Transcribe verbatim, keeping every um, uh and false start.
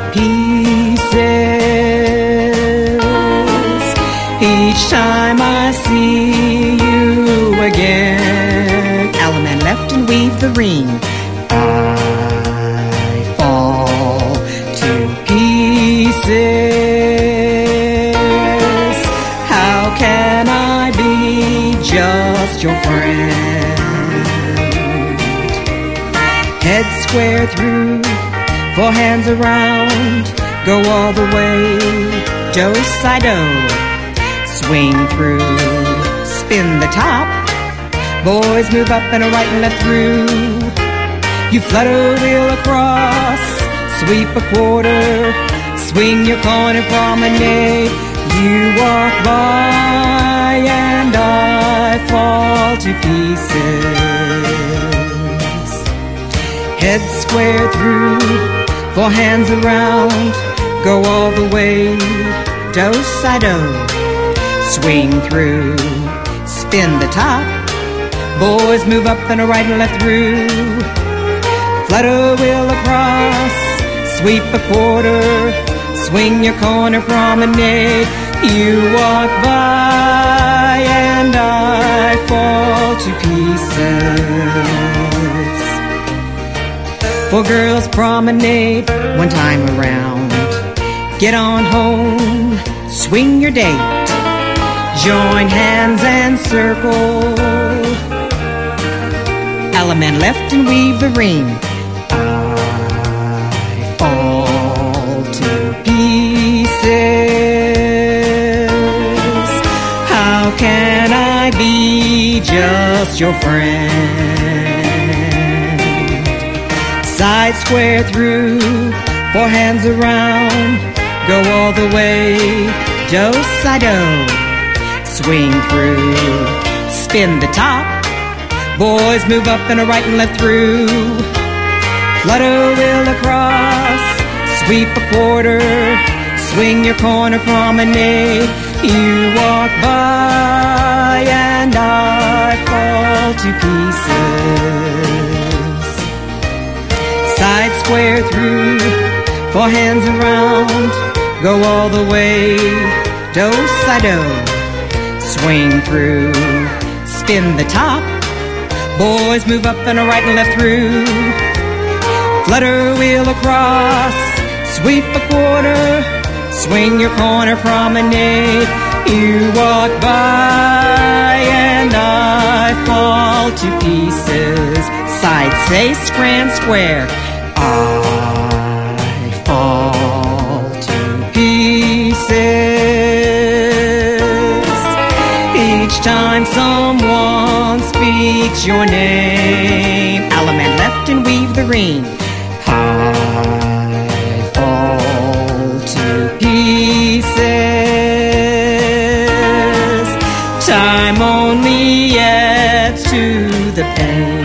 pieces. Each time I see you again, Alaman left and weave the ring. I fall to pieces. How can I be just your friend? Head square through, four hands around, go all the way, do-si-do. Swing through, spin the top, boys move up and a right and left through. You flutter wheel across, sweep a quarter, swing your corner promenade. You walk by and I fall to pieces. Head square through, four hands around, go all the way, do-si-do. Swing through, spin the top, boys move up and a right and left through. Flutter wheel across, sweep a quarter, swing your corner promenade. You walk by and I fall to pieces. Four girls promenade one time around. Get on home, swing your date, join hands and circle. Alaman left and weave the ring. I fall to pieces. How can I be just your friend? Side square through, four hands around, go all the way, do-si-do. Swing through, spin the top, boys move up and a right and left through. Flutter wheel across, sweep a quarter, swing your corner promenade. You walk by and I fall to pieces. Side square through, four hands around, go all the way, do-si-do. Swing through, spin the top, boys move up and a right and left through. Flutter wheel across, sweep a quarter, swing your corner promenade. You walk by and I fall to pieces. Side say scram square, I fall to pieces. Each time someone speaks your name, Alaman left and weave the ring. I fall to pieces. Time only adds to the pain.